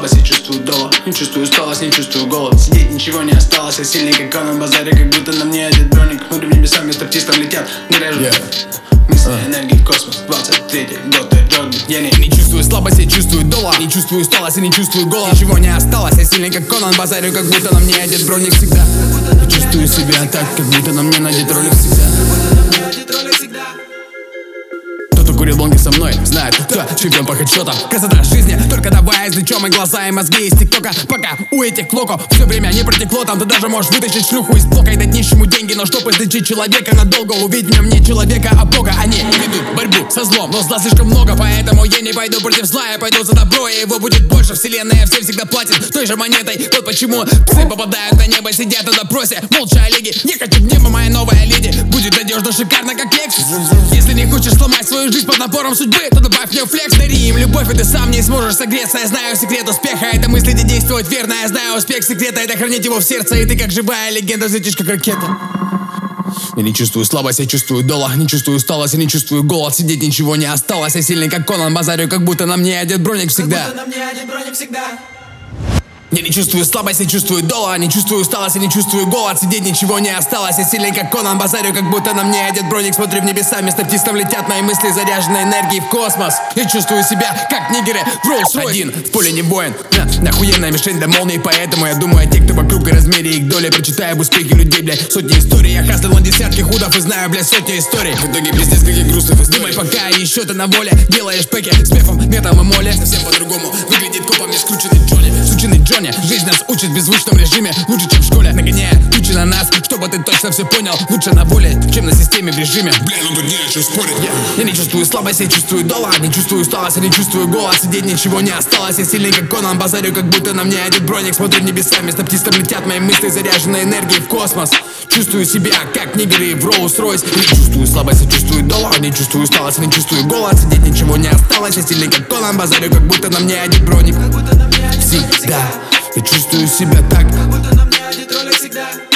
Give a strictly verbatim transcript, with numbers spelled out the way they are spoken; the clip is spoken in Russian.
слабость, я чувствую долг. Не чувствую усталость, не чувствую голод. Сидеть ничего не осталось, я сильный как Конан. Базарю, как будто на мне одет броник. Смотрю в небеса, вместо птицам летят, не режут yeah. Мысли, uh. энергии в космос. Двадцать третий год, я Джордан. Я не... не чувствую слабость, я чувствую долг. Не чувствую усталость, я не чувствую голод. Ничего не осталось, я сильный как Конан. Базарю, как будто на мне одет броник всегда. Я чувствую себя так, как будто на мне надет ролик всегда. Курил бонги со мной, знает, кто чемпион по хедшотам. Красота жизни, только давай излечем и глаза, и мозги из тиктока. Пока у этих локов все время не протекло, там ты даже можешь вытащить шлюху из блока и дать нищему деньги. Но чтоб излечить человека надолго, увидь в нем не человека, а Бога. Они ведут борьбу со злом, но зла слишком много, поэтому я не пойду против зла, я пойду за добро, и его будет больше. Вселенная всем всегда платит той же монетой. Вот почему псы попадают на небо, сидят на допросе. Молча, Олеги, не хочу в небо, моя новая леди. Будет надежно, шикарно, как Лексус. Если не хочешь сломать свою жизнь под напором судьбы, то добавь в нее флекс, дари им любовь, и ты сам не сможешь согреться. Я знаю секрет успеха, это мыслить и действовать верно. Я знаю успех секрета, это хранить его в сердце. И ты как живая легенда, взлетишь как ракета. Я не чувствую слабость, я чувствую долг. Не чувствую усталость, я не чувствую голод. Сидеть ничего не осталось, я сильный как Конан. Базарю, как будто на мне одет броник всегда. Как будто на мне одет броник всегда. Я не чувствую слабость, я чувствую долг. Не чувствую усталость, я не чувствую голод. Сидеть ничего не осталось, я сильный как Конан. Базарю, как будто на мне одет броник. Смотрю в небеса, вместо птиц там летят мои мысли, заряженные энергией в космос. Я чувствую себя, как нигеры в Rolls-Royce. Один в поле не воин, на, охуенная мишень до молнии. Поэтому я думаю о тех, кто вокруг, и размере их доли. Прочитаю об успехе людей, блядь, сотни историй. Я хаслил на десятки худов и знаю, блядь, сотни историй. В итоге без нескольких грустных историй. Думай, пока еще ты на воле, делаешь пеки с мефом, метом и моли. Совсем по-другому выглядит копом не скрученный Джонни. Сученный Джонни, жизнь нас учит в беззвучном режиме. Лучше, чем в школе, нагоняя тучи на нас. Чтобы ты точно все понял, лучше на воле, чем на системе в режиме. Бля, ну тут не о чем спорить. Я, я не чувствую слабость, я чувствую долг. Не чувствую усталость, я не чувствую голод. Сидеть ничего не осталось, я сильный как Конан. Базарю, как будто на мне одет броник. Смотрю в небеса, вместо птиц там летят мои мысли, заряженные энергией в космос. Чувствую себя, как нигеры в Rolls-Royce. Не чувствую слабость, я чувствую долг. Не чувствую усталость, я не чувствую голод. Сидеть ничего не осталось, я сильный как Конан. Базарю, как будто на мне одет броник всегда. Я чувствую себя так, как будто на мне одет ролик всегда.